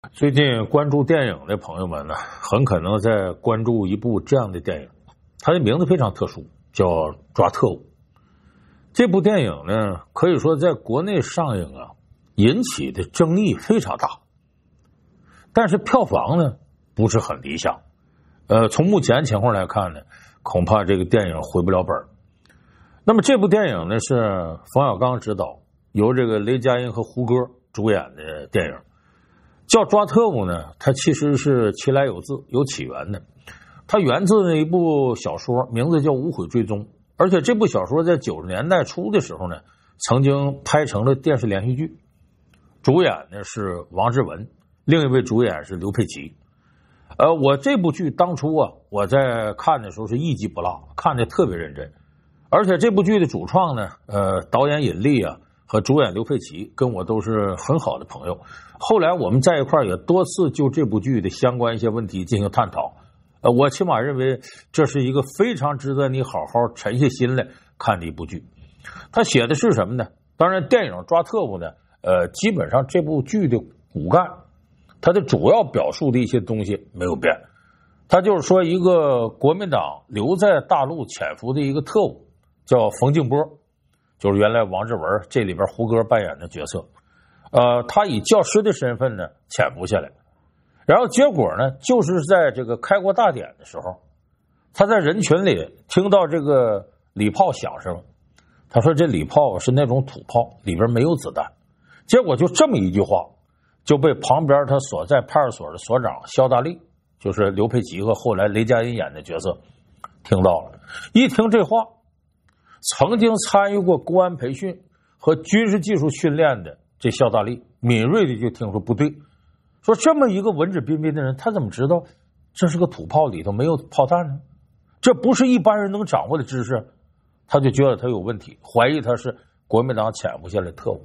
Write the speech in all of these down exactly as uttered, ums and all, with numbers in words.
最近关注电影的朋友们呢，很可能在关注一部这样的电影，它的名字非常特殊，叫《抓特务》。这部电影呢，可以说在国内上映啊，引起的争议非常大，但是票房呢不是很理想。呃，从目前情况来看呢，恐怕这个电影回不了本。那么这部电影呢是冯小刚执导，由这个雷佳音和胡歌主演的电影。叫抓特务呢，它其实是其来有自，有起源的。它源自那一部小说，名字叫《无悔追踪》，而且这部小说在九十年代初的时候呢，曾经拍成了电视连续剧。主演呢是王志文，另一位主演是刘佩琦。呃，我这部剧当初啊，我在看的时候是一集不落，看得特别认真。而且这部剧的主创呢，呃，导演尹力啊和主演刘佩琦跟我都是很好的朋友。后来我们在一块也多次就这部剧的相关一些问题进行探讨。呃，我起码认为这是一个非常值得你好好沉下心来看的一部剧。他写的是什么呢？当然，电影抓特务呢，呃，基本上这部剧的骨干，它的主要表述的一些东西没有变。他就是说，一个国民党留在大陆潜伏的一个特务，叫冯静波，就是原来王志文这里边胡歌扮演的角色。呃，他以教师的身份呢潜伏下来，然后结果呢，就是在这个开国大典的时候，他在人群里听到这个礼炮响声，他说这礼炮是那种土炮，里边没有子弹。结果就这么一句话，就被旁边他所在派出所的所长肖大力，就是刘佩琦和后来雷佳音演的角色听到了。一听这话，曾经参与过公安培训和军事技术训练的这肖大力敏锐的就听说不对，说这么一个文质彬彬的人，他怎么知道这是个土炮，里头没有炮弹呢？这不是一般人能掌握的知识。他就觉得他有问题，怀疑他是国民党潜伏下来的特务。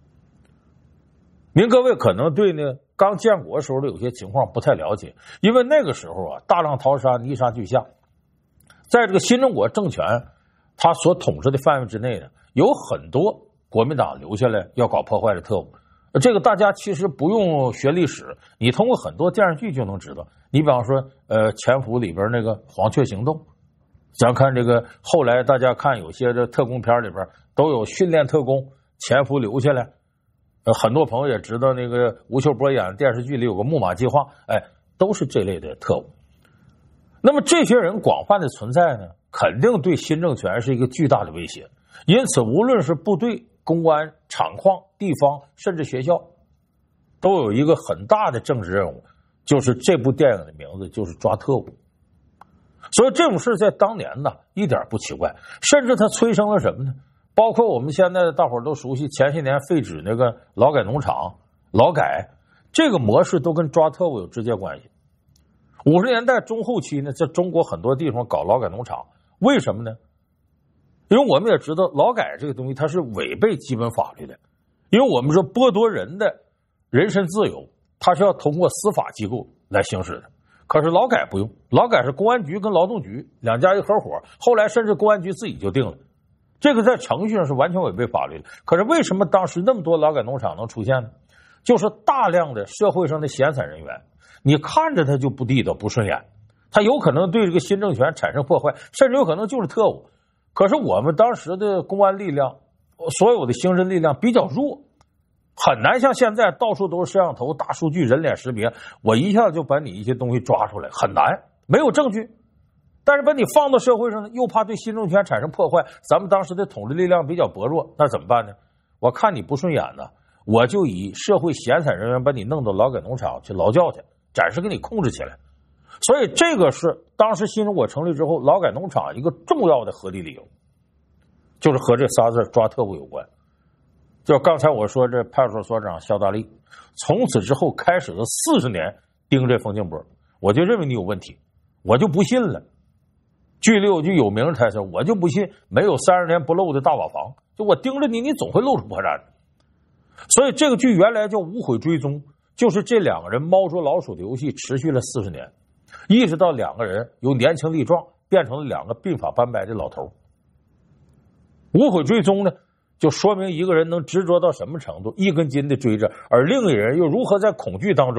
您各位可能对呢刚建国时候的有些情况不太了解，因为那个时候啊，大浪淘沙，泥沙俱下，在这个新中国政权他所统治的范围之内呢，有很多国民党留下来要搞破坏的特务。这个大家其实不用学历史，你通过很多电视剧就能知道。你比方说呃，潜伏里边那个黄雀行动，咱看这个后来大家看有些这特工片里边都有训练特工潜伏留下来。呃，很多朋友也知道那个吴秀波演的电视剧里有个木马计划，哎，都是这类的特务。那么这些人广泛的存在呢，肯定对新政权是一个巨大的威胁。因此无论是部队、公安、厂矿、地方，甚至学校，都有一个很大的政治任务，就是这部电影的名字就是抓特务。所以这种事在当年呢一点不奇怪，甚至它催生了什么呢？包括我们现在大伙都熟悉前些年废止那个劳改农场，劳改这个模式都跟抓特务有直接关系。五十年代中后期呢，在中国很多地方搞劳改农场，为什么呢？因为我们也知道劳改这个东西它是违背基本法律的，因为我们说剥夺人的人身自由，它是要通过司法机构来行使的。可是劳改不用，劳改是公安局跟劳动局两家一合伙，后来甚至公安局自己就定了，这个在程序上是完全违背法律的。可是为什么当时那么多劳改农场能出现呢？就是大量的社会上的闲散人员，你看着他就不地道不顺眼，他有可能对这个新政权产生破坏，甚至有可能就是特务。可是我们当时的公安力量，所有的刑侦力量比较弱，很难像现在到处都是摄像头、大数据、人脸识别，我一下就把你一些东西抓出来，很难，没有证据。但是把你放到社会上呢，又怕对新政权产生破坏，咱们当时的统治力量比较薄弱，那怎么办呢？我看你不顺眼呢，我就以社会闲散人员把你弄到劳改农场去劳教去，暂时给你控制起来。所以这个是当时新中国成立之后劳改农场一个重要的合理理由，就是和这仨字抓特务有关。就刚才我说这派出所所长肖大力，从此之后开始了四十年盯这冯静波，我就认为你有问题，我就不信了。剧里有句有名的台词，我就不信没有三十年不漏的大瓦房，就我盯着你，你总会露出破绽的。所以这个剧原来叫无悔追踪，就是这两个人猫捉老鼠的游戏持续了四十年，一直到两个人由年轻力壮变成了两个鬓发斑白的老头。无悔追踪呢，就说明一个人能执着到什么程度，一根筋的追着，而另一人又如何在恐惧当中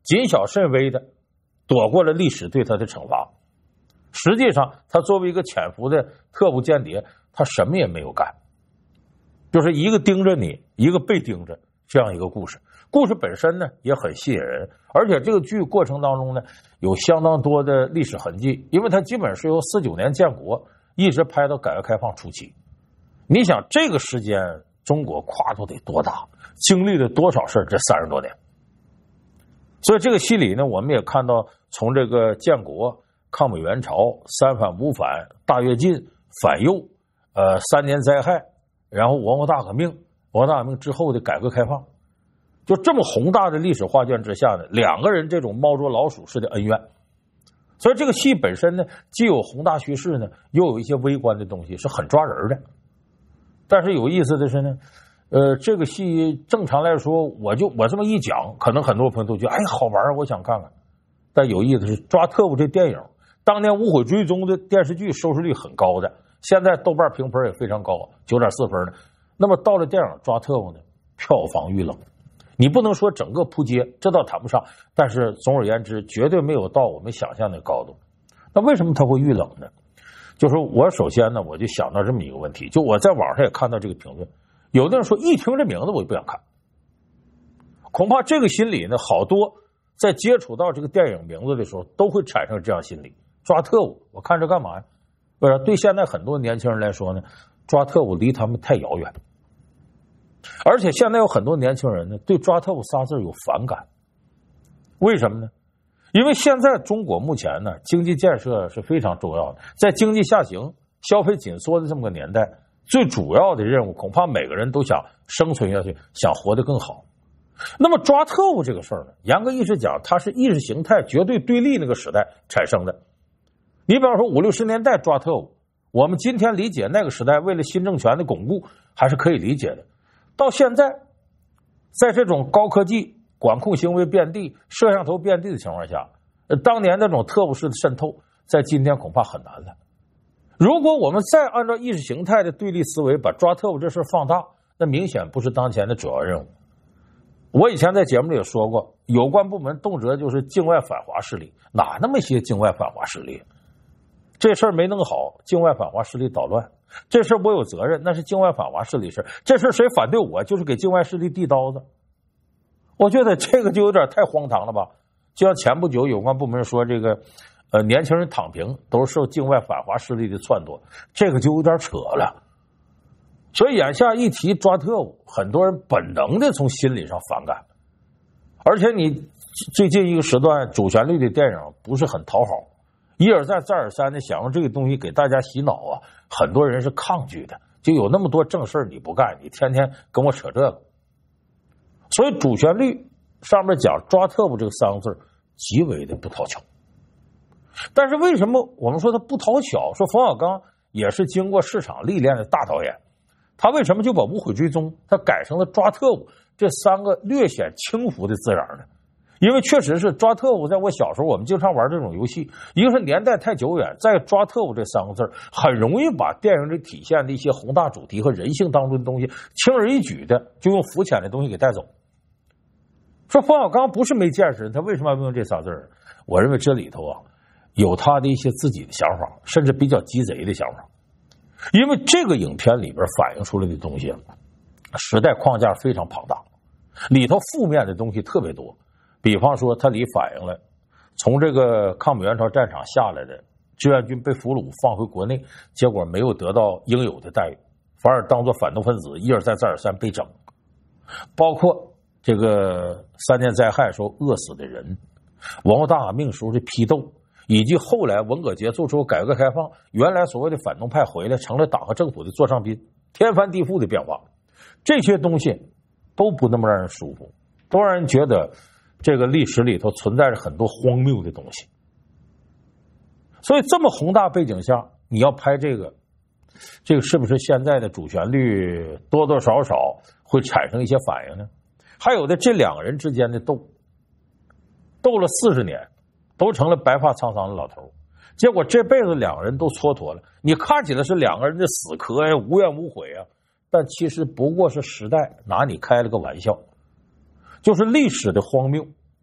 谨小慎微的躲过了历史对他的惩罚。实际上，他作为一个潜伏的特务间谍，他什么也没有干，就是一个盯着你，一个被盯着这样一个故事。故事本身呢也很吸引人，而且这个剧过程当中呢有相当多的历史痕迹，因为它基本是由四九年建国一直拍到改革开放初期。你想这个时间中国跨度得多大，经历了多少事这三十多年。所以这个戏里呢，我们也看到从这个建国、抗美援朝、三反五反、大跃进、反右、呃三年灾害，然后文化大革命，文化大革命之后的改革开放，就这么宏大的历史画卷之下呢，两个人这种猫捉老鼠式的恩怨。所以这个戏本身呢，既有宏大叙事呢，又有一些微观的东西，是很抓人的。但是有意思的是呢，呃，这个戏正常来说，我就我这么一讲，可能很多朋友都觉得哎好玩，我想看看。但有意思的是，抓特务这电影，当年《无悔追踪》的电视剧收视率很高的，现在豆瓣评分也非常高，九点四分呢。那么到了电影《抓特务》呢，票房遇冷。你不能说整个扑街，这倒谈不上，但是总而言之，绝对没有到我们想象的高度。那为什么它会遇冷呢？就是我首先呢，我就想到这么一个问题，就我在网上也看到这个评论，有的人说一听这名字我就不想看，恐怕这个心理呢，好多在接触到这个电影名字的时候都会产生这样心理。抓特务，我看这干嘛呀？为啥？对现在很多年轻人来说呢，抓特务离他们太遥远。而且现在有很多年轻人呢，对抓特务仨字有反感。为什么呢？因为现在中国目前呢，经济建设是非常重要的，在经济下行、消费紧缩的这么个年代，最主要的任务恐怕每个人都想生存下去，想活得更好。那么抓特务这个事儿呢，严格意义讲，它是意识形态绝对对立那个时代产生的。你比方说五六十年代抓特务，我们今天理解那个时代为了新政权的巩固还是可以理解的。到现在，在这种高科技管控行为遍地、摄像头遍地的情况下，当年那种特务式的渗透，在今天恐怕很难了。如果我们再按照意识形态的对立思维把抓特务这事放大，那明显不是当前的主要任务。我以前在节目里也说过，有关部门动辄就是境外反华势力，哪那么些境外反华势力？这事儿没弄好，境外反华势力捣乱，这事儿我有责任，那是境外反华势力事，这事儿谁反对我，就是给境外势力递刀子。我觉得这个就有点太荒唐了吧？就像前不久有关部门说这个，呃，年轻人躺平都是受境外反华势力的撺掇，这个就有点扯了。所以眼下一提抓特务，很多人本能的从心理上反感。而且你最近一个时段主旋律的电影不是很讨好，一而再再而三的想用这个东西给大家洗脑啊，很多人是抗拒的。就有那么多正事你不干，你天天跟我扯这个。所以主旋律上面讲抓特务这个三个字极为的不讨巧。但是为什么我们说他不讨巧？说冯小刚也是经过市场历练的大导演，他为什么就把无悔追踪他改成了抓特务这三个略显轻浮的字眼呢？因为确实是抓特务，在我小时候我们经常玩这种游戏，一个是年代太久远，再抓特务这三个字很容易把电影里体现的一些宏大主题和人性当中的东西轻而易举的就用肤浅的东西给带走。说冯小刚不是没见识，他为什么要用这仨字？我认为这里头啊有他的一些自己的想法，甚至比较鸡贼的想法。因为这个影片里边反映出来的东西时代框架非常庞大，里头负面的东西特别多。比方说它里反映了从这个抗美援朝战场下来的志愿军被俘虏放回国内，结果没有得到应有的待遇，反而当作反动分子一而再再而三被整。包括这个三年灾害时候饿死的人，文化大革命时候的批斗，以及后来文革结束之后改革开放，原来所谓的反动派回来成了党和政府的座上宾，天翻地覆的变化，这些东西都不那么让人舒服，都让人觉得这个历史里头存在着很多荒谬的东西。所以这么宏大背景下，你要拍这个，这个是不是现在的主旋律多多少少会产生一些反应呢？还有的这两个人之间的斗，斗了四十年，都成了白发苍苍的老头，结果这辈子两个人都蹉跎了。你看起来是两个人的死磕呀，无怨无悔啊，但其实不过是时代拿你开了个玩笑，就是历史的荒谬。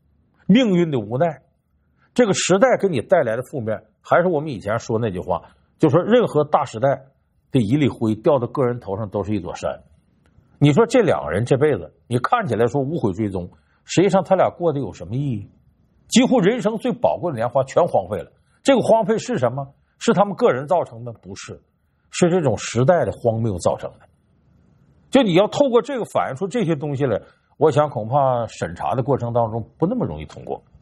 命运的无奈。这个时代给你带来的负面，还是我们以前说那句话，就说任何大时代的一粒灰掉到个人头上都是一座山。你说这两个人这辈子，你看起来说无悔追踪，实际上他俩过得有什么意义？几乎人生最宝贵的年华全荒废了。这个荒废是什么？是他们个人造成的？不是，是这种时代的荒谬造成的。就你要透过这个反映出这些东西来，我想恐怕审查的过程当中不那么容易通过。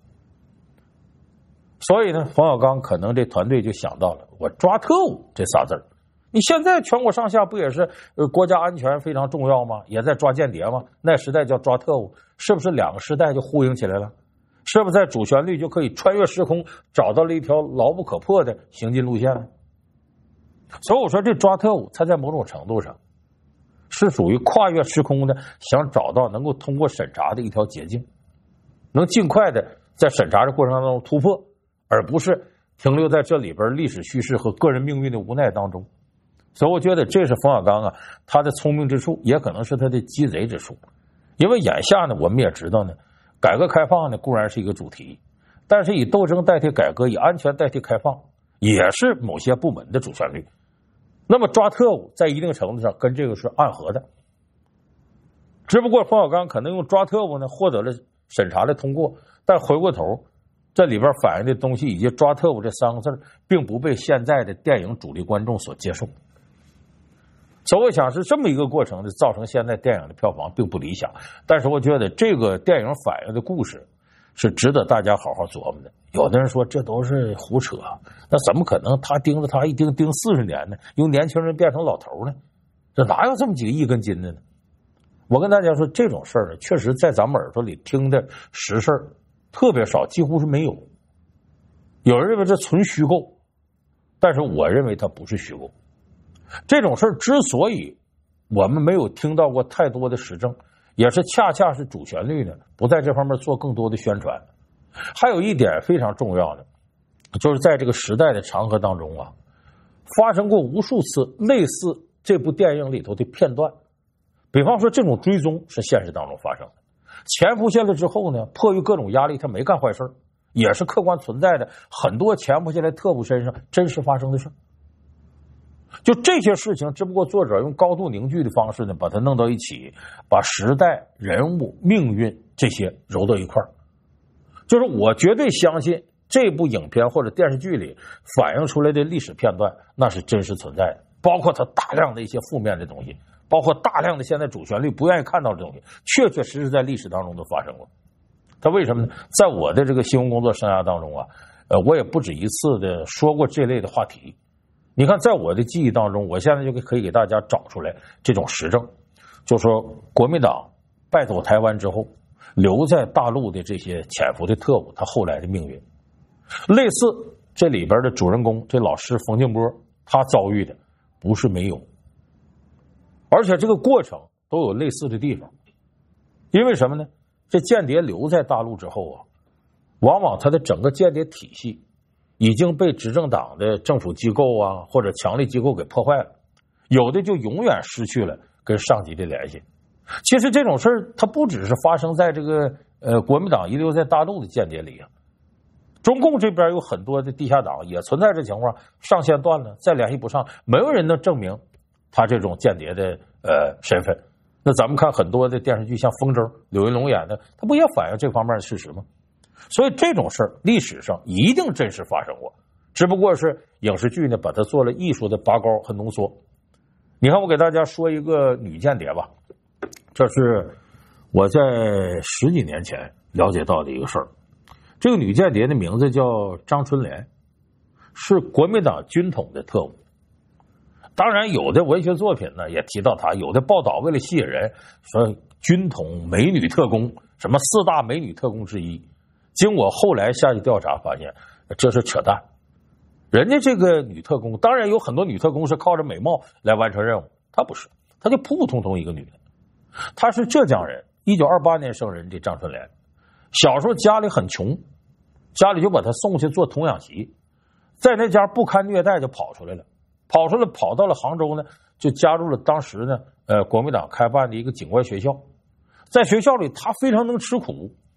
所以呢，冯小刚可能这团队就想到了，我抓特务这仨字儿。你现在全国上下不也是呃国家安全非常重要吗？也在抓间谍吗？那时代叫抓特务，是不是两个时代就呼应起来了？是不是在主旋律就可以穿越时空，找到了一条牢不可破的行进路线呢？所以我说这抓特务，它在某种程度上是属于跨越时空的，想找到能够通过审查的一条捷径，能尽快的在审查的过程当中突破，而不是停留在这里边历史叙事和个人命运的无奈当中。所以我觉得这是冯小刚啊他的聪明之处，也可能是他的鸡贼之处。因为眼下呢，我们也知道呢，改革开放呢固然是一个主题，但是以斗争代替改革，以安全代替开放，也是某些部门的主旋律。那么抓特务在一定程度上跟这个是暗合的，只不过冯小刚可能用抓特务呢获得了审查的通过，但回过头这里边反映的东西以及抓特务这三个字并不被现在的电影主力观众所接受。所以我想是这么一个过程的，造成现在电影的票房并不理想。但是我觉得这个电影反映的故事是值得大家好好琢磨的。有的人说这都是胡扯，那怎么可能他盯着他一盯盯四十年呢？由年轻人变成老头呢？这哪有这么几个一根筋的呢？我跟大家说，这种事儿确实在咱们耳朵里听的实事特别少，几乎是没有。有人认为这纯虚构，但是我认为它不是虚构。这种事儿之所以我们没有听到过太多的实证，也是恰恰是主旋律呢不在这方面做更多的宣传。还有一点非常重要的，就是在这个时代的长河当中啊，发生过无数次类似这部电影里头的片段。比方说这种追踪是现实当中发生的，潜伏下来之后呢，迫于各种压力他没干坏事，也是客观存在的，很多潜伏下来特务身上真实发生的事。就这些事情，只不过作者用高度凝聚的方式呢，把它弄到一起，把时代、人物、命运这些揉到一块儿。就是我绝对相信这部影片或者电视剧里反映出来的历史片段，那是真实存在的，包括它大量的一些负面的东西，包括大量的现在主旋律不愿意看到的东西，确确实实在历史当中都发生过。它为什么呢？在我的这个新闻工作生涯当中啊，呃，我也不止一次的说过这类的话题。你看，在我的记忆当中，我现在就可以给大家找出来这种实证，就说国民党败走台湾之后，留在大陆的这些潜伏的特务，他后来的命运，类似这里边的主人公这老师冯静波，他遭遇的不是没有，而且这个过程都有类似的地方。因为什么呢？这间谍留在大陆之后啊，往往他的整个间谍体系已经被执政党的政府机构啊或者强力机构给破坏了，有的就永远失去了跟上级的联系。其实这种事儿它不只是发生在这个呃国民党遗留在大陆的间谍里啊，中共这边有很多的地下党也存在这情况，上线断了再联系不上，没有人能证明他这种间谍的呃身份。那咱们看很多的电视剧，像风筝柳云龙演的，他不也反映这方面的事实吗？所以这种事儿历史上一定真实发生过，只不过是影视剧呢把它做了艺术的拔高和浓缩。你看，我给大家说一个女间谍吧，这是我在十几年前了解到的一个事儿。这个女间谍的名字叫张春莲，是国民党军统的特务。当然有的文学作品呢也提到她，有的报道为了吸引人说军统美女特工，什么四大美女特工之一。经我后来下去调查发现，这是扯淡。人家这个女特工，当然有很多女特工是靠着美貌来完成任务，她不是，她就普普通通一个女的。她是浙江人，一九二八年生人的张春莲。小时候家里很穷，家里就把她送去做童养媳，在那家不堪虐待就跑出来了，跑出来跑到了杭州呢，就加入了当时呢呃国民党开办的一个警官学校。在学校里她非常能吃苦，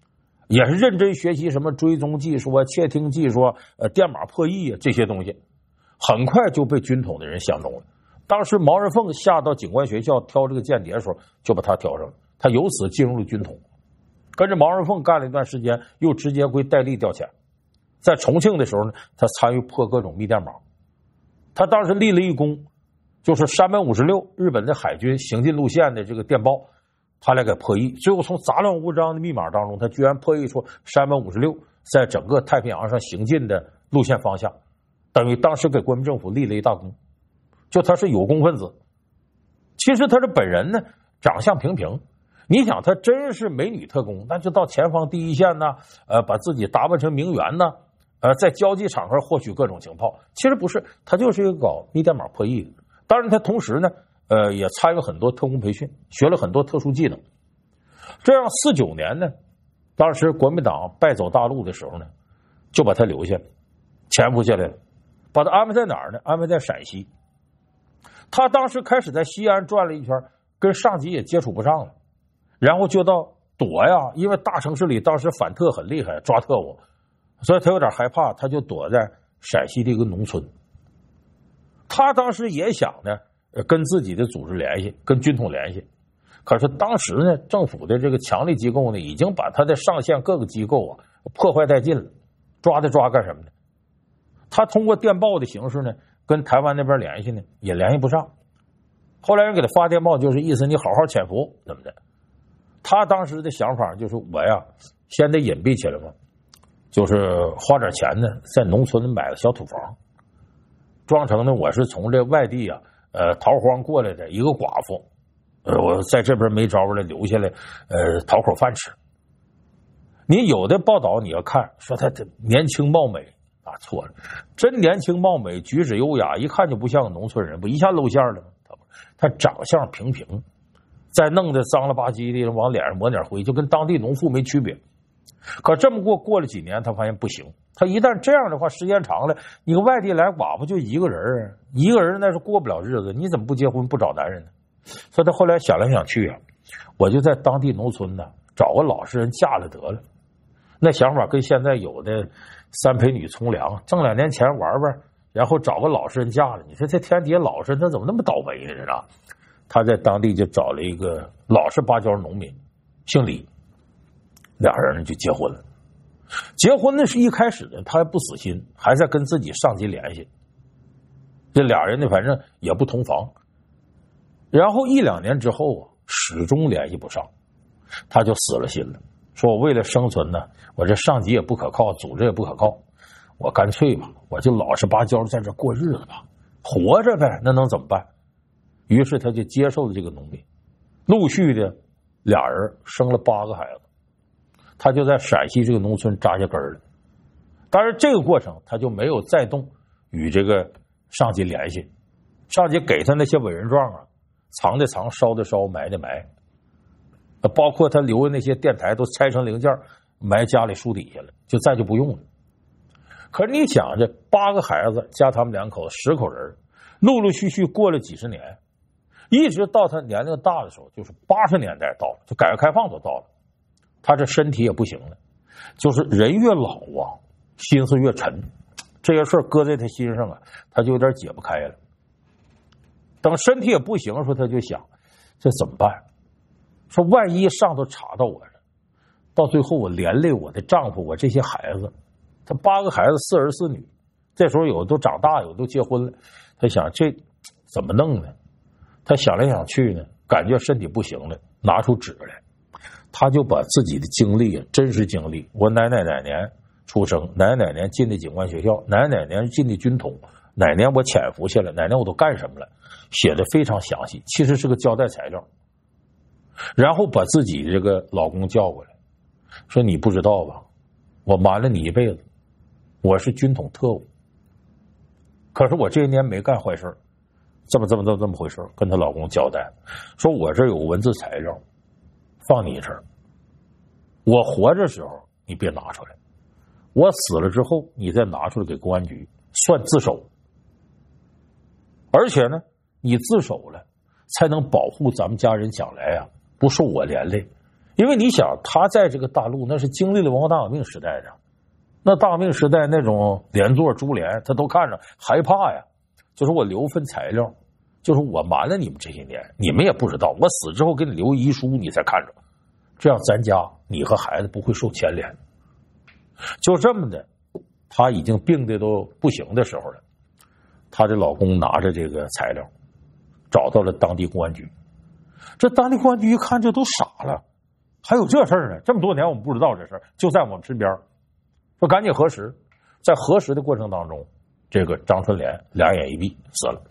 也是认真学习什么追踪技术啊、窃听技术啊、呃电码破译啊这些东西，很快就被军统的人相中了。当时毛人凤下到警官学校挑这个间谍的时候，就把他挑上了，他由此进入了军统，跟着毛人凤干了一段时间，又直接归戴笠调遣。在重庆的时候呢，他参与破各种密电码，他当时立了一功，就是山本五十六日本的海军行进路线的这个电报，他来给破译，最后从杂乱无章的密码当中，他居然破译出山本五十六在整个太平洋上行进的路线方向，等于当时给国民政府立了一大功。就他是有功分子。其实他这本人呢，长相平平，你想他真是美女特工，那就到前方第一线呢，呃，把自己打扮成名媛呢，呃，在交际场合获取各种情报。其实不是，他就是一个搞密电码破译的。当然他同时呢，呃，也参与很多特工培训，学了很多特殊技能。这样四九年呢，当时国民党败走大陆的时候呢，就把他留下，潜伏下来了。把他安排在哪儿呢？安排在陕西。他当时开始在西安转了一圈，跟上级也接触不上了，然后就到躲呀，因为大城市里当时反特很厉害，抓特务，所以他有点害怕，他就躲在陕西的一个农村。他当时也想呢，跟自己的组织联系，跟军统联系，可是当时呢，政府的这个强力机构呢，已经把他的上线各个机构啊破坏殆尽了，抓他抓干什么呢？他通过电报的形式呢，跟台湾那边联系呢，也联系不上。后来人给他发电报，就是意思你好好潜伏怎么的。他当时的想法就是我呀，先得隐蔽起来嘛，就是花点钱呢，在农村买个小土房，装成呢我是从这外地啊，呃逃荒过来的一个寡妇，呃我在这边没招了，留下来，呃讨口饭吃。你有的报道你要看说他年轻貌美。啊，错了，真年轻貌美，举止优雅，一看就不像个农村人，不一下露馅了吗？他他长相平平，再弄得脏了吧唧的，往脸上抹点灰，就跟当地农妇没区别。可这么过过了几年，他发现不行。他一旦这样的话，时间长了，你个外地来寡妇就一个人，一个人那是过不了日子，你怎么不结婚不找男人呢？所以他后来想来想去啊，我就在当地农村呢找个老实人嫁了得了。那想法跟现在有的三陪女从良，挣两年钱玩玩，然后找个老实人嫁了。你说这天底下老实，他怎么那么倒霉呢？是吧？他在当地就找了一个老实巴交农民，姓李，俩人就结婚了。结婚的是一开始呢，他还不死心，还在跟自己上级联系。这俩人呢，反正也不同房。然后一两年之后啊，始终联系不上，他就死了心了。说我为了生存呢，我这上级也不可靠，组织也不可靠，我干脆吧，我就老实巴交在这过日子吧，活着呗，那能怎么办？于是他就接受了这个农民，陆续的俩人生了八个孩子，他就在陕西这个农村扎下根了。当然这个过程他就没有再动与这个上级联系，上级给他那些委任状啊，藏的藏，烧的烧，埋的埋，包括他留的那些电台都拆成零件埋家里树底下了，就再就不用了。可是你想这八个孩子加他们两口子十口人，陆陆续续过了几十年，一直到他年龄大的时候，就是八十年代到了，就改革开放都到了，他这身体也不行了，就是人越老啊，心思越沉，这些事儿搁在他心上啊，他就有点解不开了。等身体也不行的时候，他就想这怎么办？说万一上头查到我了，到最后我连累我的丈夫，我这些孩子，他八个孩子四儿四女，这时候有的都长大，有的都结婚了，他想这怎么弄呢？他想来想去呢，感觉身体不行了，拿出纸来，他就把自己的经历，真实经历，我哪哪哪年出生，哪哪年进的警官学校，哪哪年进的军统，哪年我潜伏下来，哪年我都干什么了，写的非常详细，其实是个交代材料。然后把自己这个老公叫过来，说你不知道吧，我瞒了你一辈子，我是军统特务，可是我这一年没干坏事，这么这么这么这么回事，跟她老公交代，说我这有文字材料放你这儿，我活着时候你别拿出来，我死了之后你再拿出来给公安局，算自首，而且呢你自首了才能保护咱们家人将来啊不受我连累， 因为你想，他在这个大陆那是经历了文化大革命时代的，那大革命时代那种连坐株连，他都看着害怕呀。就是我留份材料，就是我瞒了你们这些年，你们也不知道，我死之后给你留遗书，你才看着，这样咱家你和孩子不会受牵连。就这么的，他已经病的都不行的时候了，她的老公拿着这个材料找到了当地公安局。这当地公安局一看，这都傻了，还有这事儿呢？这么多年我们不知道这事儿，就在我们身边，说赶紧核实。在核实的过程当中，这个张春莲两眼一闭死了。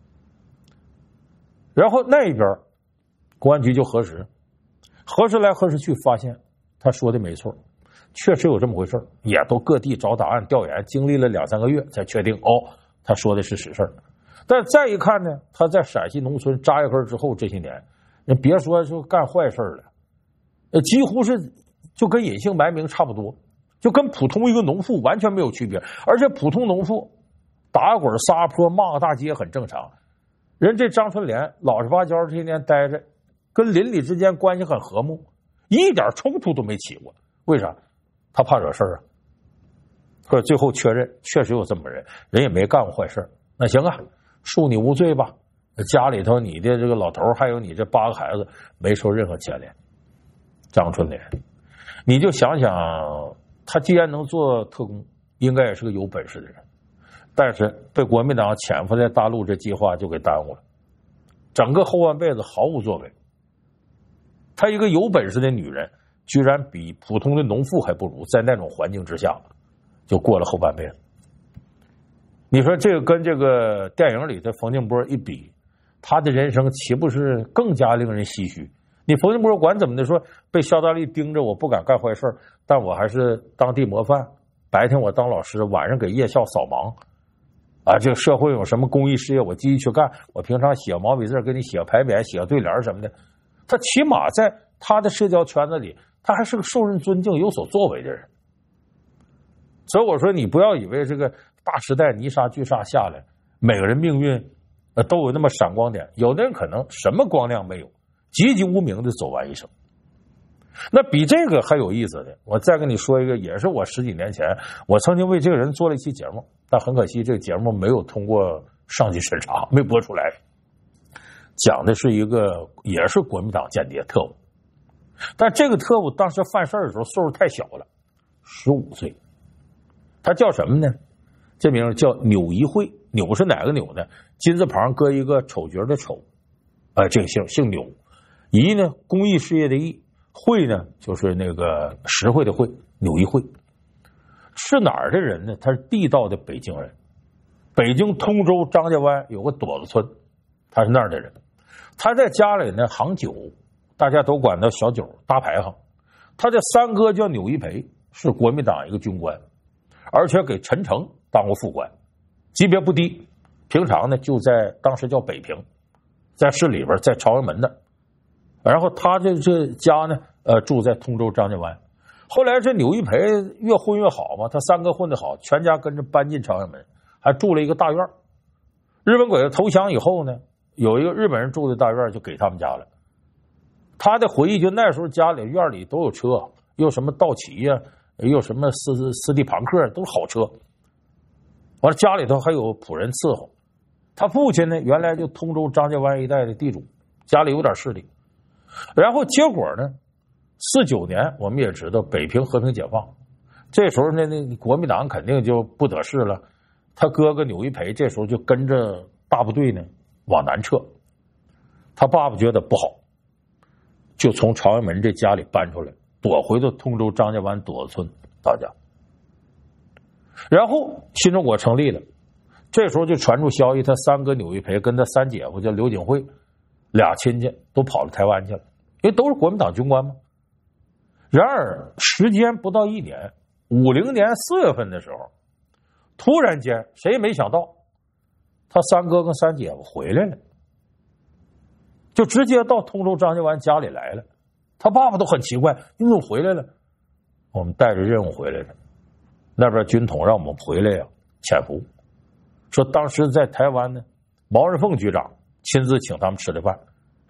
然后那一边公安局就核实，核实来核实去，发现他说的没错，确实有这么回事，也都各地找档案调研，经历了两三个月才确定，哦，他说的是实事。但再一看呢，他在陕西农村扎一根之后，这些年你别说就干坏事了，呃，几乎是就跟隐姓埋名差不多，就跟普通一个农妇完全没有区别。而且普通农妇打滚撒泼骂个大街很正常，人这张春莲老实巴交这些年待着，跟邻里之间关系很和睦，一点冲突都没起过。为啥？他怕惹事啊。可是最后确认确实有这么个人，人也没干过坏事。那行啊，恕你无罪吧，家里头你的这个老头还有你这八个孩子没受任何牵连。张春莲，你就想想，他既然能做特工，应该也是个有本事的人，但是被国民党潜伏在大陆这计划就给耽误了，整个后半辈子毫无作为。她一个有本事的女人，居然比普通的农妇还不如，在那种环境之下就过了后半辈子。你说这个跟这个电影里的冯静波一比，他的人生岂不是更加令人唏嘘？你冯静波管怎么的说，被肖大力盯着，我不敢干坏事，但我还是当地模范，白天我当老师，晚上给夜校扫盲啊，这个社会有什么公益事业我继续去干，我平常写毛笔字给你写牌匾写对联什么的。他起码在他的社交圈子里，他还是个受人尊敬有所作为的人。所以我说，你不要以为这个大时代泥沙俱沙下来，每个人命运呃都有那么闪光点，有的人可能什么光亮没有，籍籍无名的走完一生。那比这个还有意思的，我再跟你说一个，也是我十几年前我曾经为这个人做了一期节目，但很可惜这个节目没有通过上级审查，没播出来。讲的是一个也是国民党间谍特务，但这个特务当时犯事的时候岁数太小了，十五岁。他叫什么呢？这名叫钮一会，钮是哪个钮呢？金字旁搁一个丑角的丑，呃，这个姓姓钮。一呢，公益事业的益，会呢就是那个实惠的惠，钮一会。是哪儿的人呢？他是地道的北京人，北京通州张家湾有个垛子村，他是那儿的人。他在家里呢行酒，大家都管他小酒大排行。他的三哥叫钮一培，是国民党一个军官，而且给陈诚当过副官，级别不低。平常呢就在当时叫北平，在市里边，在朝阳门的。然后他这这家呢，呃，住在通州张家湾。后来这钮一培越混越好嘛，他三哥混得好，全家跟着搬进朝阳门，还住了一个大院。日本鬼子投降以后呢，有一个日本人住的大院就给他们家了。他的回忆就那时候家里院里都有车，又什么道奇呀、啊，又什么斯斯蒂庞克，都是好车。完了家里头还有仆人伺候。他父亲呢，原来就通州张家湾一带的地主，家里有点势力。然后结果呢，四九年我们也知道北平和平解放，这时候呢，那国民党肯定就不得势了。他哥哥钮一培这时候就跟着大部队呢往南撤，他爸爸觉得不好，就从朝阳门这家里搬出来，躲回到通州张家湾垛子村大家。然后新中国成立了，这时候就传出消息，他三哥钮一培跟他三姐夫叫刘景惠，俩亲戚都跑到台湾去了，因为都是国民党军官嘛。然而时间不到一年，五零年四月份的时候，突然间谁也没想到，他三哥跟三姐夫回来了，就直接到通州张家湾家里来了。他爸爸都很奇怪，你怎么回来了？我们带着任务回来的，那边军统让我们回来呀、啊，潜伏。说当时在台湾呢，毛人凤局长亲自请他们吃的饭，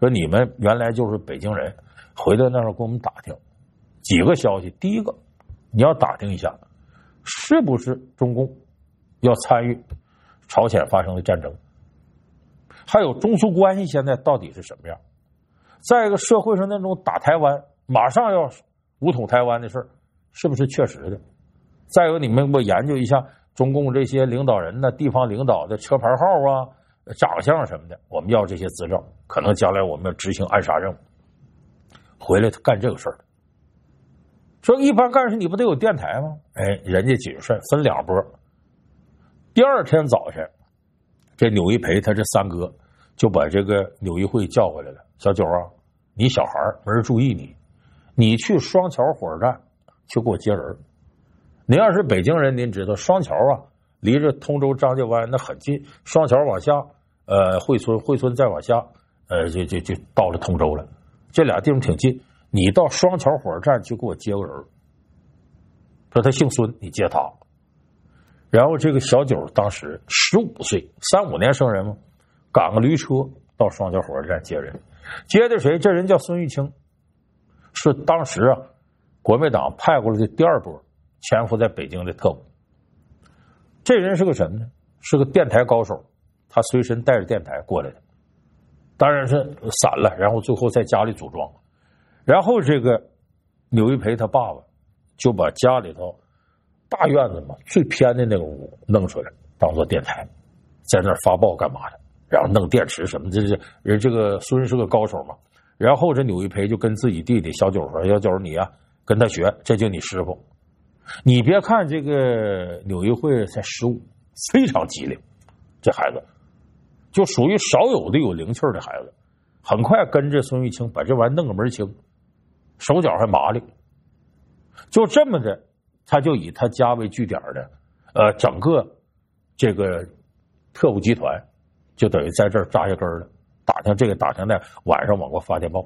说你们原来就是北京人，回到那儿给我们打听几个消息。第一个，你要打听一下，是不是中共要参与朝鲜发生的战争，还有中苏关系现在到底是什么样。再一个，社会上那种打台湾马上要武统台湾的事儿，是不是确实的？再有，你们给我研究一下中共这些领导人的地方领导的车牌号啊、长相什么的，我们要这些资料，可能将来我们要执行暗杀任务。回来他干这个事儿，说一般干事你不得有电台吗？哎，人家谨慎，分两波。第二天早晨，这柳一培他这三哥就把这个柳一惠叫回来了。小九啊，你小孩没人注意你，你去双桥火车站去给我接人。您要是北京人，您知道双桥啊，离着通州张家湾那很近，双桥往下，呃，惠村，惠村再往下，呃，就就就到了通州了，这俩地方挺近。你到双桥火车站去给我接个人，说他姓孙，你接他。然后这个小九当时十五岁，三五年生人嘛，赶个驴车到双桥火车站接人，接的谁？这人叫孙玉清，是当时啊国民党派过来的第二波潜伏在北京的特务。这人是个什么呢？是个电台高手，他随身带着电台过来的，当然是散了，然后最后在家里组装。然后这个柳一培他爸爸就把家里头大院子嘛最偏的那个屋弄出来当做电台，在那儿发报干嘛的，然后弄电池什么的。这人这个孙是个高手嘛，然后这柳一培就跟自己弟弟小九说：“小九你啊跟他学，这就你师傅。”你别看这个柳一惠才十五，非常机灵，这孩子就属于少有的有灵气的孩子，很快跟着孙玉清把这玩意弄个门清，手脚还麻利。就这么的，他就以他家为据点的，呃，整个这个特务集团就等于在这儿扎下根了，打听这个打听那，晚上往过发电报。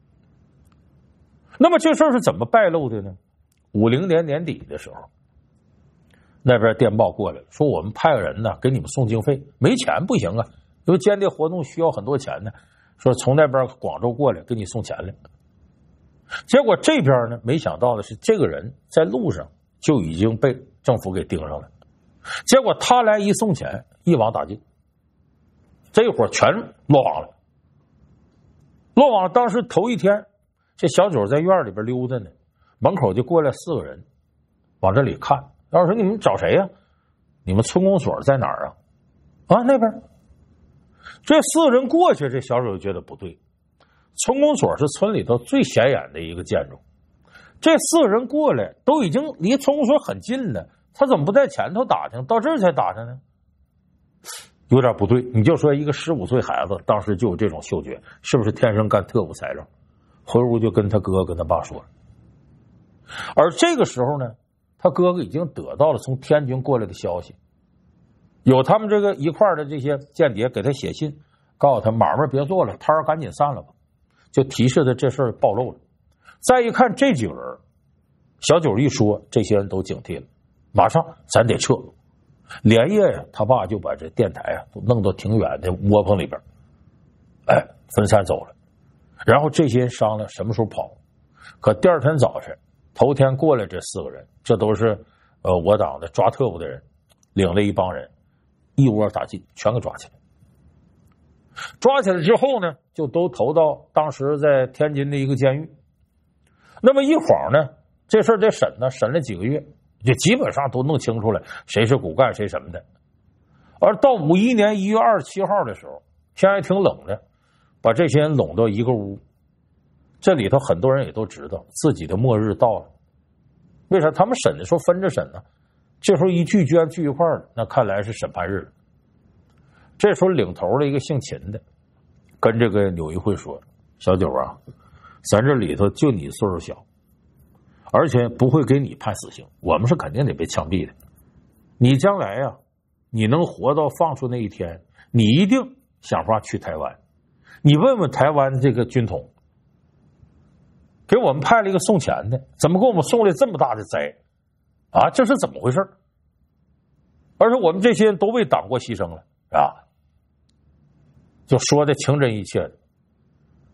那么这事儿是怎么败露的呢？五零年年底的时候，那边电报过来说，我们派个人呢给你们送经费，没钱不行啊，因为间谍活动需要很多钱呢，说从那边广州过来给你送钱来。结果这边呢，没想到的是，这个人在路上就已经被政府给盯上了。结果他来一送钱，一网打尽，这会儿全落网了。落网当时头一天，这小九在院里边溜达呢，门口就过来四个人，往这里看。要是说你们找谁呀、啊？你们村公所在哪儿啊？啊，那边。这四个人过去，这小九就觉得不对。村公所是村里头最显眼的一个建筑，这四个人过来都已经离村公所很近了，他怎么不在前头打听，到这儿才打听呢？有点不对。你就说一个十五岁孩子当时就有这种嗅觉，是不是天生干特务材料？回屋就跟他哥跟他爸说了。而这个时候呢，他哥哥已经得到了从天津过来的消息，有他们这个一块的这些间谍给他写信，告诉他买卖别做了，摊儿赶紧散了吧，就提示他这事儿暴露了。再一看这几个人，小九一说，这些人都警惕了，马上咱得撤。连夜呀，他爸就把这电台啊都弄到挺远的窝棚里边，哎，分散走了。然后这些人商量什么时候跑，可第二天早晨，头天过来这四个人，这都是呃我党的抓特务的人，领了一帮人，一窝打尽，全给抓起来。抓起来之后呢，就都投到当时在天津的一个监狱。那么一晃呢，这事儿得审呢，审了几个月，就基本上都弄清楚了谁是骨干谁什么的。而到五一年一月二十七号的时候，天还挺冷的，把这些人拢到一个屋，这里头很多人也都知道自己的末日到了。为啥？他们审的时候分着审呢，这时候一聚居然聚一块了，那看来是审判日了。这时候领头的一个姓秦的跟这个柳一惠说，小九啊，咱这里头就你岁数小，而且不会给你判死刑，我们是肯定得被枪毙的。你将来啊，你能活到放出那一天，你一定想法去台湾。你问问台湾这个军统，给我们派了一个送钱的，怎么给我们送来这么大的灾啊？这是怎么回事？而且我们这些人都为党国牺牲了啊，就说的情真意切的。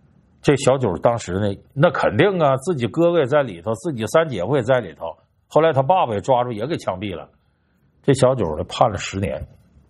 这小九当时呢，那肯定啊，自己哥哥也在里头，自己三姐夫也在里头。后来他爸爸也抓住，也给枪毙了。这小九呢，判了十年，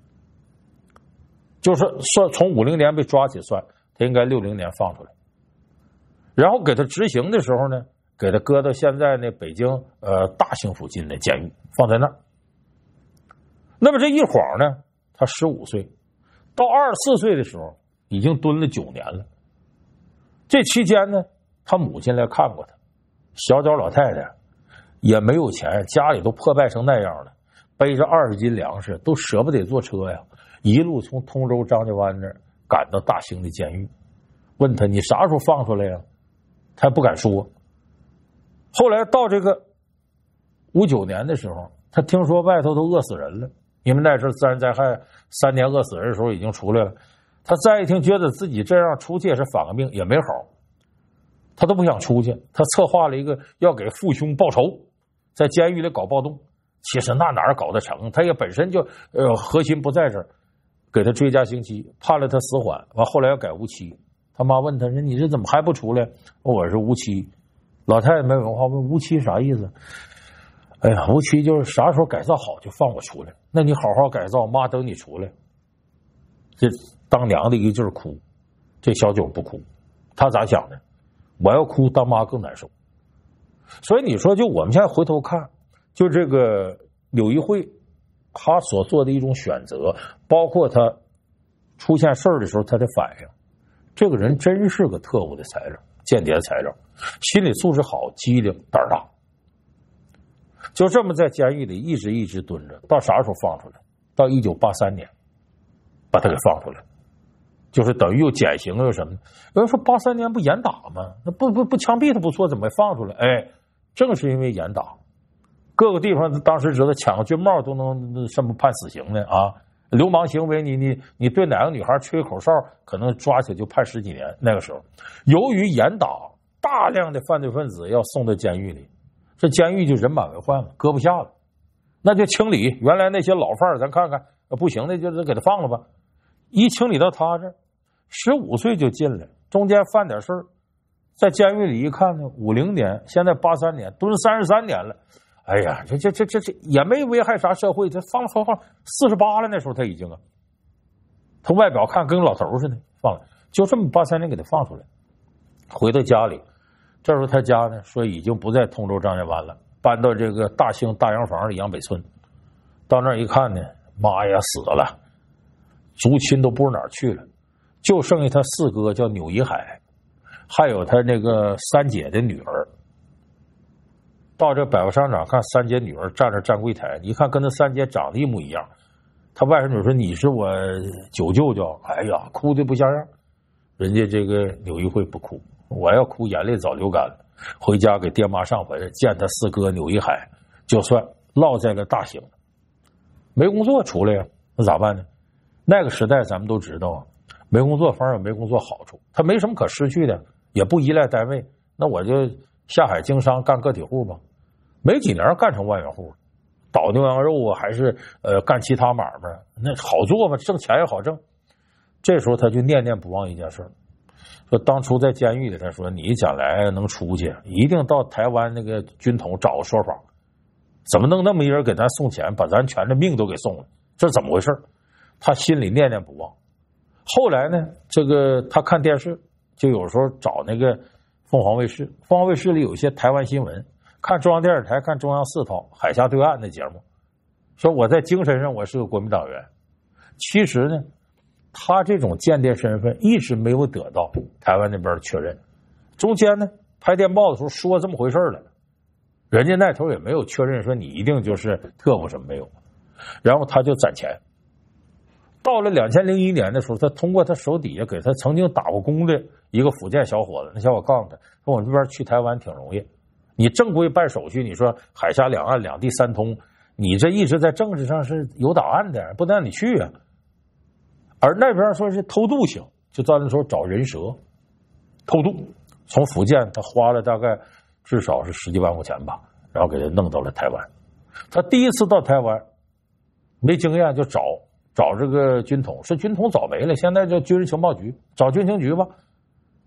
就是算从五零年被抓起算，他应该六零年放出来。然后给他执行的时候呢，给他搁到现在呢北京呃大兴附近的监狱，放在那儿。那么这一晃呢，他十五岁，到二十四岁的时候，已经蹲了九年了。这期间呢，他母亲来看过他，小脚老太太也没有钱，家里都破败成那样了，背着二十斤粮食，都舍不得坐车呀，一路从通州张家湾那儿赶到大兴的监狱，问他你啥时候放出来呀？他不敢说。后来到这个五九年的时候，他听说外头都饿死人了，因为那时候自然灾害，三年饿死人的时候已经出来了。他再一听，觉得自己这样出去也是反个命，也没好，他都不想出去。他策划了一个要给父兄报仇，在监狱里搞暴动。其实那哪儿搞得成？他也本身就呃核心不在这儿，给他追加刑期，判了他死缓。完后来要改无期。他妈问他说：“你这怎么还不出来？”我是无期。老太太没文化问：“无期啥意思？”哎呀，无期就是啥时候改造好就放我出来。那你好好改造，妈等你出来。这当娘的一个劲儿哭，这小九不哭，他咋想的？我要哭，当妈更难受。所以你说，就我们现在回头看，就这个柳一惠，他所做的一种选择，包括他出现事儿的时候他的反应，这个人真是个特务的材料，间谍的材料，心理素质好，机灵，胆儿大。就这么在监狱里一直一直蹲着，到啥时候放出来？到一九八三年，把他给放出来。就是等于又减刑又什么？有人说八三年不严打吗？那不不不枪毙他不错，怎么放出来？哎，正是因为严打，各个地方当时知道抢个军帽都能什么判死刑呢啊！流氓行为，你你你对哪个女孩吹口哨，可能抓起来就判十几年。那个时候，由于严打，大量的犯罪分子要送到监狱里，这监狱就人满为患了，搁不下了，那就清理原来那些老犯儿，咱看看不行的就给他放了吧。一清理到他这儿，十五岁就进来，中间犯点事儿，在监狱里一看呢，五零年，现在八三年，蹲三十三年了。哎呀，这这这这这也没危害啥社会，这放放放四十八了，那时候他已经啊，他外表看跟老头似的，放了，就这么八三年给他放出来，回到家里，这时候他家呢说已经不在通州张家湾了，搬到这个大兴大洋房的杨北村，到那儿一看呢，妈呀死了，族亲都不知哪儿去了，就剩下他四哥叫钮一海，还有他那个三姐的女儿。到这百货商场看三姐女儿站着站柜台，一看跟他三姐长得一模一样。他外甥女说：“你是我九舅舅。”哎呀，哭的不像样。人家这个柳一惠不哭，我要哭眼泪早流干了。回家给爹妈上坟，见他四哥钮一海，就算落在了大兴，没工作出来呀，那咋办呢？那个时代咱们都知道啊，没工作反而有没工作好处，他没什么可失去的，也不依赖单位，那我就下海经商干个体户吧。没几年干成万元户，倒牛羊肉啊，还是呃干其他买卖，那好做嘛，挣钱也好挣。这时候他就念念不忘一件事，说当初在监狱里，他说你将来能出去，一定到台湾那个军统找个说法，怎么能那么一人给咱送钱，把咱全的命都给送了？这是怎么回事？他心里念念不忘。后来呢，这个他看电视，就有时候找那个凤凰卫视，凤凰卫视里有一些台湾新闻。看中央电视台，看中央四套海峡对岸的节目，说我在精神上我是个国民党员。其实呢，他这种间谍身份一直没有得到台湾那边的确认。中间呢，拍电报的时候说这么回事了，人家那头也没有确认说你一定就是特务什么没有。然后他就攒钱。到了两千零一年的时候，他通过他手底下给他曾经打过工的一个福建小伙子，那小伙告诉他说：“我这边去台湾挺容易。”你正规办手续，你说海峡两岸两地三通，你这一直在政治上是有档案的，不能让你去啊。而那边说是偷渡行，就到那时候找人蛇偷渡，从福建他花了大概至少是十几万块钱吧，然后给他弄到了台湾。他第一次到台湾没经验，就找找这个军统，是军统早没了，现在叫军事情报局，找军情局吧。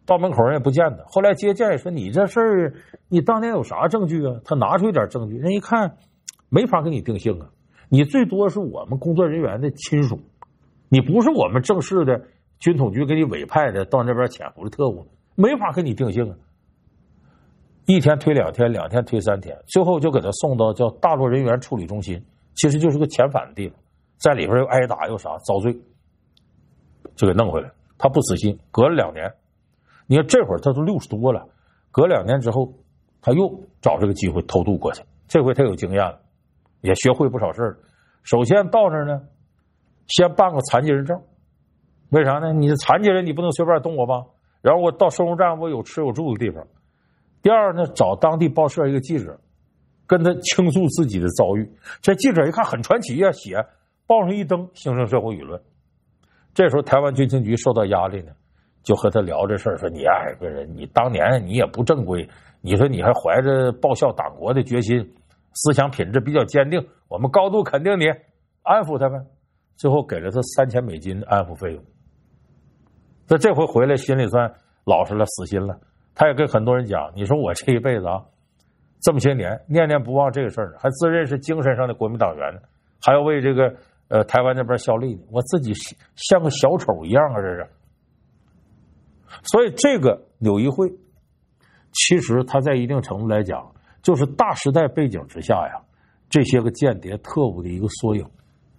到门口人也不见他。后来接见也说：“你这事儿，你当年有啥证据啊？”他拿出一点证据，人一看，没法给你定性啊。你最多是我们工作人员的亲属，你不是我们正式的军统局给你委派的到那边潜伏的特务，没法给你定性啊。一天推两天，两天推三天，最后就给他送到叫大陆人员处理中心，其实就是个遣返的地方，在里边又挨打又啥遭罪，就给弄回来。他不死心，隔了两年，你看这会儿他都六十多了，隔两年之后，他又找这个机会偷渡过去。这回他有经验了，也学会不少事儿。首先到那儿呢，先办个残疾人证，为啥呢？你是残疾人，你不能随便动我吧？然后我到收容站，我有吃有住的地方。第二呢，找当地报社一个记者，跟他倾诉自己的遭遇。这记者一看很传奇啊，写报上一登，形成社会舆论。这时候台湾军情局受到压力呢，就和他聊这事儿，说你哎，个人，你当年你也不正规，你说你还怀着报效党国的决心，思想品质比较坚定，我们高度肯定你，安抚他们。最后给了他三千美金的安抚费用。那这回回来心里算老实了，死心了。他也跟很多人讲，你说我这一辈子啊，这么些年念念不忘这个事儿，还自认是精神上的国民党员呢，还要为这个呃台湾那边效力呢，我自己像个小丑一样啊，这是。所以这个柳议会，其实它在一定程度来讲，就是大时代背景之下呀，这些个间谍特务的一个缩影。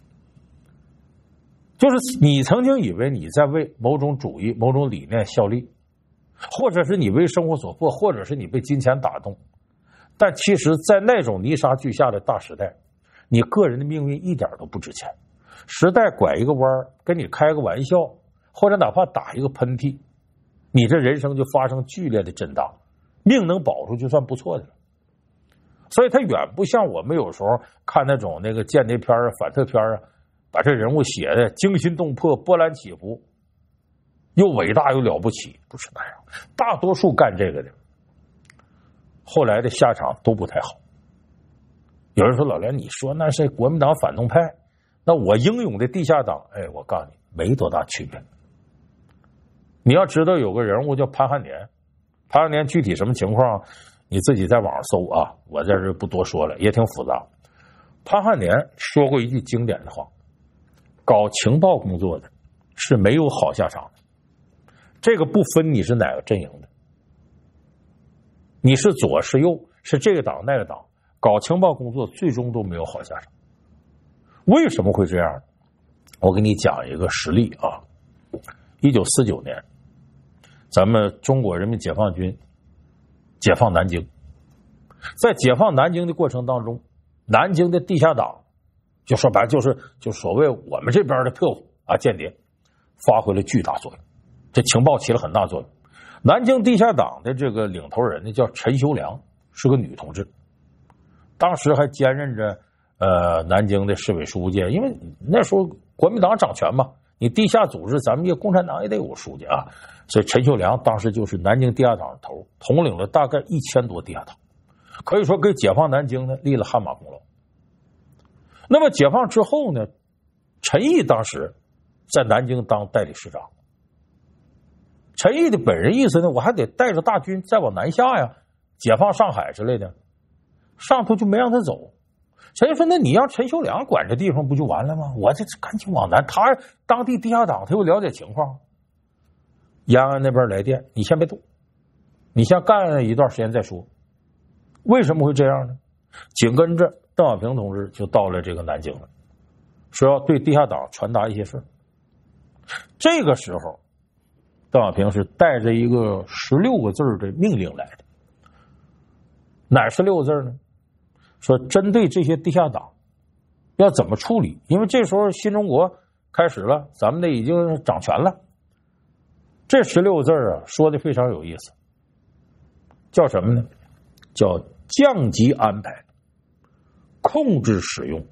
就是你曾经以为你在为某种主义、某种理念效力，或者是你为生活所迫，或者是你被金钱打动，但其实在那种泥沙俱下的大时代，你个人的命运一点都不值钱。时代拐一个弯，跟你开个玩笑，或者哪怕打一个喷嚏，你这人生就发生剧烈的震荡，命能保住就算不错的了。所以它远不像我们有时候看那种那个间谍片啊、反特片啊，把这人物写的惊心动魄、波澜起伏，又伟大又了不起，不是那样。大多数干这个的，后来的下场都不太好。有人说老梁，你说那是国民党反动派，那我英勇的地下党，哎，我告诉你，没多大区别。你要知道有个人物叫潘汉年，潘汉年具体什么情况，你自己在网上搜啊，我在这不多说了，也挺复杂。潘汉年说过一句经典的话，搞情报工作的是没有好下场的，这个不分你是哪个阵营的，你是左是右，是这个党那个党，搞情报工作最终都没有好下场。为什么会这样？我给你讲一个实例啊。一九四九年，咱们中国人民解放军解放南京，在解放南京的过程当中，南京的地下党，就说白了就是就所谓我们这边的特务啊间谍，发挥了巨大作用，这情报起了很大作用。南京地下党的这个领头人呢叫陈修良，是个女同志，当时还兼任着呃南京的市委书记，因为那时候国民党掌权嘛，你地下组织咱们也共产党也得有书记啊，所以陈秀良当时就是南京地下党的头，统领了大概一千多地下党，可以说给解放南京呢立了汗马功劳。那么解放之后呢，陈毅当时在南京当代理市长，陈毅的本人意思呢，我还得带着大军再往南下呀，解放上海之类的，上头就没让他走。陈毅说：“那你让陈秀良管这地方不就完了吗？我这赶紧往南，他当地地下党，他又了解情况。”延安那边来电，你先别动，你先干一段时间再说。为什么会这样呢？紧跟着邓小平同志就到了这个南京了，说要对地下党传达一些事。这个时候，邓小平是带着一个十六个字的命令来的。哪十六个字呢？说针对这些地下党要怎么处理，因为这时候新中国开始了，咱们的已经掌权了。这十六个字啊，说的非常有意思，叫什么呢？叫降级安排，控制使用，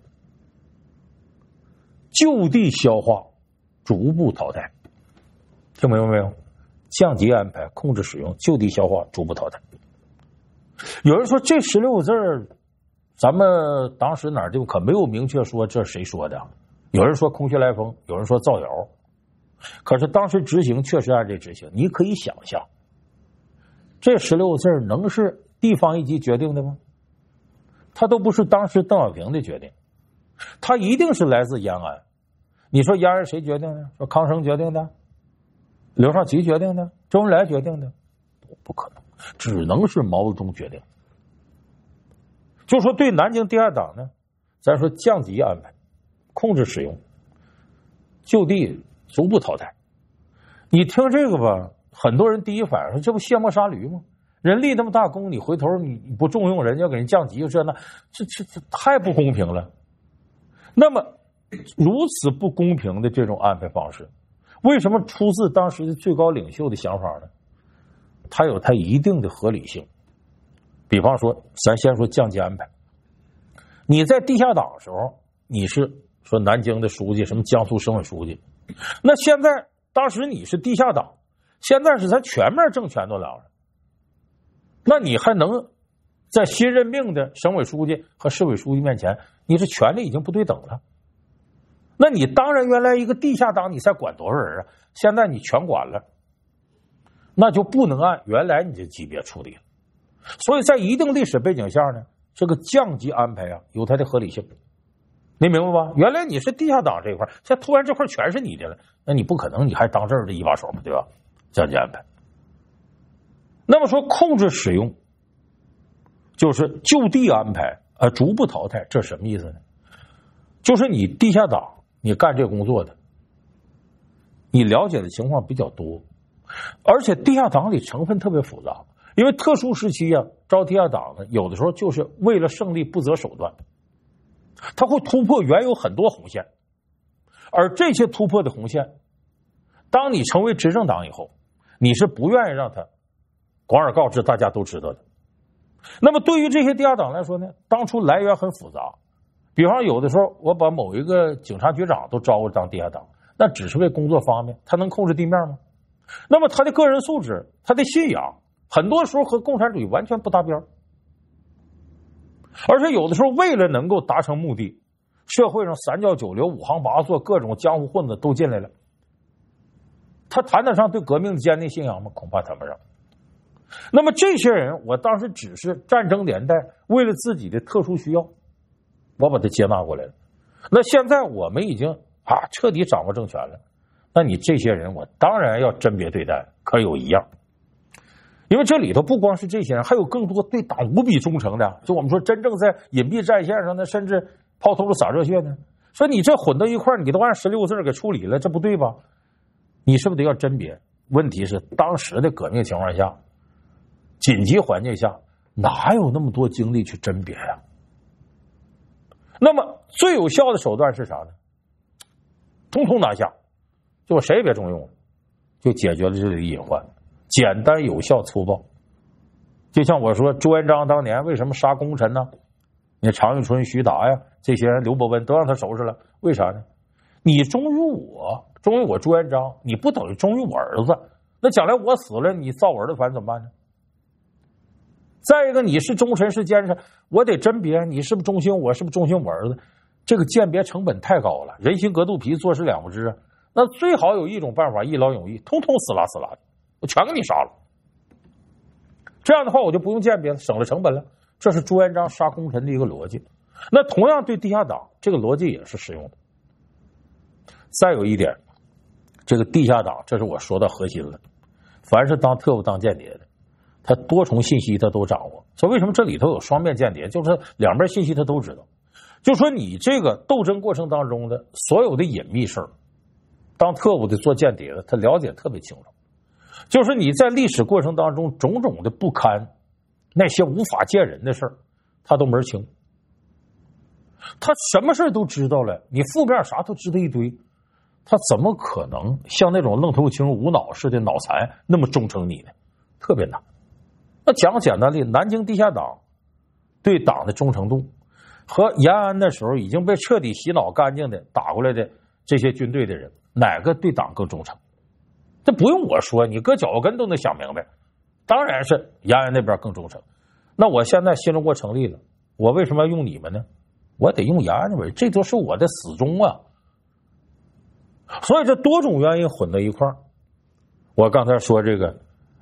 就地消化，逐步淘汰。听明白没有？降级安排，控制使用，就地消化，逐步淘汰。有人说这十六个字咱们当时哪儿就可没有明确说这谁说的，有人说空穴来风，有人说造谣，可是当时执行确实按这执行。你可以想象， 这十六个字能是地方一级决定的吗？他都不是当时邓小平的决定，他一定是来自延安。你说延安谁决定的？说康生决定的，刘少奇决定的，周恩来决定的，不可能，只能是毛泽东决定。就说对南京地下党呢，咱说降级安排，控制使用，就地逐步淘汰。你听这个吧，很多人第一反应说这不卸磨杀驴吗？人立那么大功，你回头你不重用人家，给人降级，这那这这这太不公平了。那么如此不公平的这种安排方式，为什么出自当时的最高领袖的想法呢？它有它一定的合理性。比方说，咱先说降级安排，你在地下党的时候，你是说南京的书记，什么江苏省委书记，那现在当时你是地下党，现在是咱全面政权都来了，那你还能在新任命的省委书记和市委书记面前，你是权力已经不对等了。那你当然原来一个地下党你才管多少人啊，现在你全管了，那就不能按原来你的级别处理了。所以在一定历史背景下呢，这个降级安排啊有它的合理性，你明白吧？原来你是地下党这一块，现在突然这块全是你的了，那你不可能你还当这儿的一把手嘛，对吧？降级安排。那么说控制使用，就是就地安排，呃，逐步淘汰，这什么意思呢？就是你地下党，你干这工作的，你了解的情况比较多，而且地下党里成分特别复杂。因为特殊时期啊，招地下党呢，有的时候就是为了胜利不择手段，他会突破原有很多红线，而这些突破的红线，当你成为执政党以后，你是不愿意让他广而告之，大家都知道的。那么对于这些地下党来说呢，当初来源很复杂，比方有的时候我把某一个警察局长都招过当地下党，那只是为工作方便，他能控制地面吗？那么他的个人素质，他的信仰，很多时候和共产主义完全不搭边，而且有的时候为了能够达成目的，社会上三教九流五行八作各种江湖混子都进来了，他谈得上对革命的坚定信仰吗？恐怕谈不上。那么这些人我当时只是战争年代为了自己的特殊需要，我把他接纳过来了。那现在我们已经啊彻底掌握政权了，那你这些人我当然要甄别对待，可有一样。因为这里头不光是这些人，还有更多对党无比忠诚的，就我们说真正在隐蔽战线上的，甚至抛头颅洒热血呢。说你这混到一块，你都按十六个字给处理了，这不对吧？你是不是得要甄别？问题是当时的革命情况下，紧急环境下，哪有那么多精力去甄别呀？那么最有效的手段是啥呢？通通拿下，就谁也别重用了，就解决了这里的隐患。简单有效粗暴，就像我说朱元璋当年为什么杀功臣呢？你常遇春、徐达呀，这些人刘伯温都让他收拾了，为啥呢？你忠于我，忠于我朱元璋，你不等于忠于我儿子，那将来我死了，你造我儿子反怎么办呢？再一个，你是忠臣是奸臣，我得甄别你是不是忠心我，是不是忠心我儿子，这个鉴别成本太高了，人心隔肚皮，做事两不知啊。那最好有一种办法，一劳永逸，通通死拉死拉的，我全给你杀了。这样的话，我就不用鉴别了，省了成本了。这是朱元璋杀功臣的一个逻辑。那同样对地下党，这个逻辑也是适用的。再有一点，这个地下党，这是我说到核心了。凡是当特务、当间谍的，他多重信息他都掌握。所以为什么这里头有双面间谍？就是两边信息他都知道。就说你这个斗争过程当中的所有的隐秘事儿，当特务的、做间谍的，他了解特别清楚。就是你在历史过程当中种种的不堪，那些无法见人的事儿，他都门清。他什么事都知道了，你负面啥都知道一堆，他怎么可能像那种愣头青、无脑似的脑残那么忠诚你呢？特别难。那讲个简单的，南京地下党对党的忠诚度，和延安那时候已经被彻底洗脑干净的打过来的这些军队的人，哪个对党更忠诚？这不用我说，你搁脚后跟都能想明白。当然是延安那边更忠诚。那我现在新中国成立了，我为什么要用你们呢？我得用延安那边，这都是我的死忠啊。所以这多种原因混到一块儿。我刚才说这个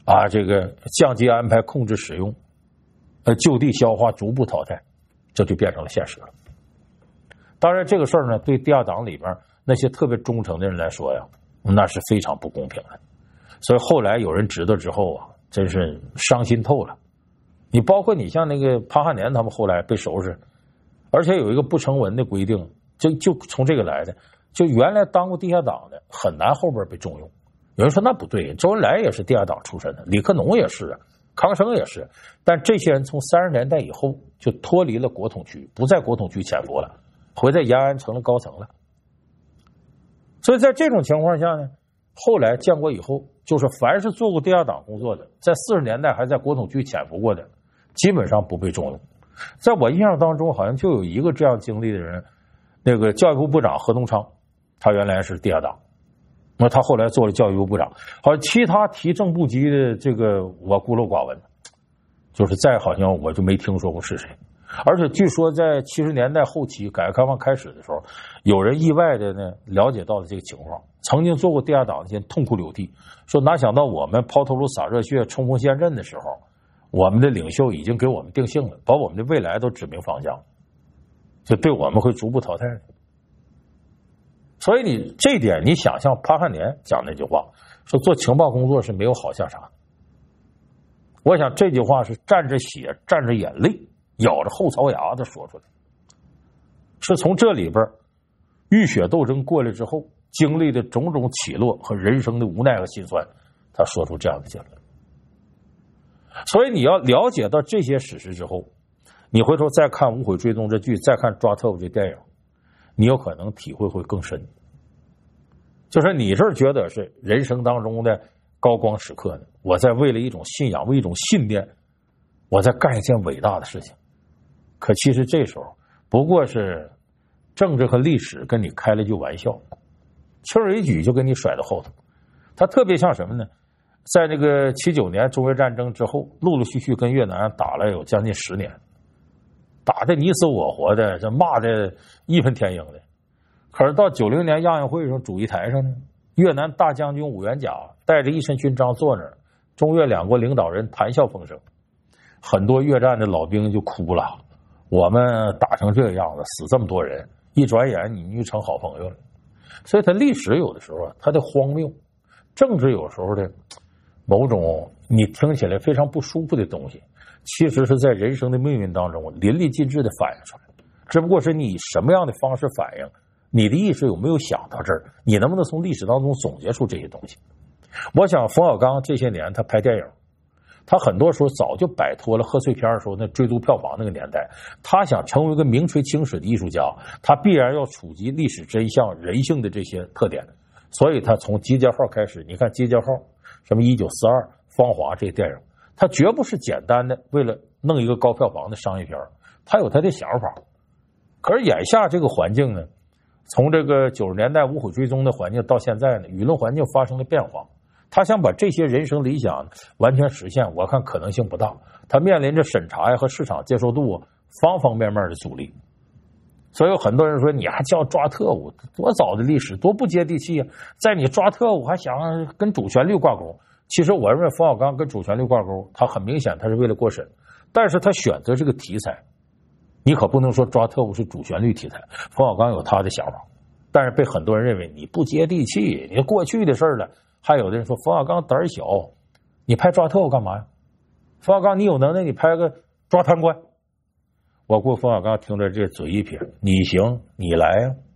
啊，这个降级安排、控制使用，呃，就地消化、逐步淘汰，这就变成了现实了。当然，这个事儿呢，对地下党里边那些特别忠诚的人来说呀，那是非常不公平的。所以后来有人知道之后啊，真是伤心透了。你包括你像那个潘汉年他们后来被收拾，而且有一个不成文的规定，就就从这个来的，就原来当过地下党的很难后边被重用。有人说那不对，周恩来也是地下党出身的，李克农也是，康生也是，但这些人从三十年代以后就脱离了国统区，不在国统区潜伏了，回在延安成了高层了。所以在这种情况下呢，后来建国以后，就是凡是做过地下党工作的，在四十年代还在国统区潜伏过的，基本上不被重用。在我印象当中，好像就有一个这样经历的人，那个教育部部长何东昌，他原来是地下党，那他后来做了教育部部长。好像其他提正部级的这个我孤陋寡闻，就是再好像我就没听说过是谁。而且据说在七十年代后期改革开放开始的时候，有人意外的呢了解到了这个情况，曾经做过地下党的人痛哭流涕，说哪想到我们抛头颅洒热血冲锋陷阵的时候，我们的领袖已经给我们定性了，把我们的未来都指明方向，就对我们会逐步淘汰。所以你这一点，你想象潘汉年讲那句话，说做情报工作是没有好下场。我想这句话是蘸着血蘸着眼泪咬着后槽牙的说出来，是从这里边浴血斗争过来之后经历的种种起落和人生的无奈和心酸，他说出这样的结论。所以你要了解到这些史实之后，你回头再看《无悔追踪》这剧，再看《抓特务》这电影，你有可能体会会更深。就是你这觉得是人生当中的高光时刻呢，我在为了一种信仰，为一种信念，我在干一件伟大的事情。可其实这时候不过是政治和历史跟你开了句玩笑，轻而易举就给你甩到后头。它特别像什么呢？在那个七九年中越战争之后，陆陆续续跟越南打了有将近十年，打的你死我活的，这骂的义愤填膺的。可是到九零年亚运会上主席台上呢，越南大将军伍元甲带着一身勋章坐那儿，中越两国领导人谈笑风生，很多越战的老兵就哭了，我们打成这个样子，死这么多人，一转眼你就成好朋友了。所以它历史有的时候啊，它的荒谬，政治有时候的某种你听起来非常不舒服的东西，其实是在人生的命运当中淋漓尽致的反映出来，只不过是你以什么样的方式反应，你的意识有没有想到这儿，你能不能从历史当中总结出这些东西。我想冯小刚这些年他拍电影，他很多时候早就摆脱了贺岁片的时候那追逐票房那个年代，他想成为一个名垂青史的艺术家，他必然要触及历史真相人性的这些特点。所以他从集结号开始，你看集结号什么一九四二芳华这些电影，他绝不是简单的为了弄一个高票房的商业片，他有他的想法。可是眼下这个环境呢，从这个九十年代无悔追踪的环境到现在呢，舆论环境发生了变化，他想把这些人生理想完全实现，我看可能性不大，他面临着审查呀和市场接受度方方面面的阻力。所以有很多人说，你还叫抓特务，多早的历史，多不接地气啊！在你抓特务还想跟主旋律挂钩，其实我认为冯小刚跟主旋律挂钩，他很明显他是为了过审，但是他选择这个题材，你可不能说抓特务是主旋律题材，冯小刚有他的想法，但是被很多人认为你不接地气，你过去的事了。还有的人说冯小刚胆小，你拍抓特务干嘛呀？冯小刚你有能耐你拍个抓贪官。我估冯小刚听着这嘴一撇，你行你来呀、啊。